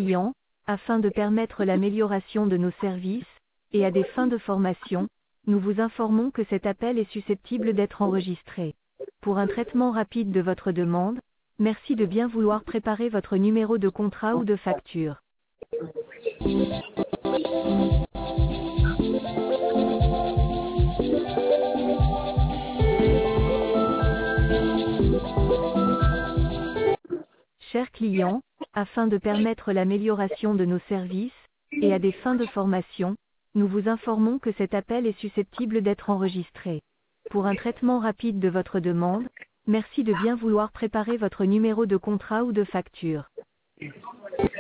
client, afin de permettre l'amélioration de nos services, et à des fins de formation, nous vous informons que cet appel est susceptible d'être enregistré. Pour un traitement rapide de votre demande, merci de bien vouloir préparer votre numéro de contrat ou de facture. Chers clients, afin de permettre l'amélioration de nos services, et à des fins de formation, nous vous informons que cet appel est susceptible d'être enregistré. Pour un traitement rapide de votre demande, merci de bien vouloir préparer votre numéro de contrat ou de facture.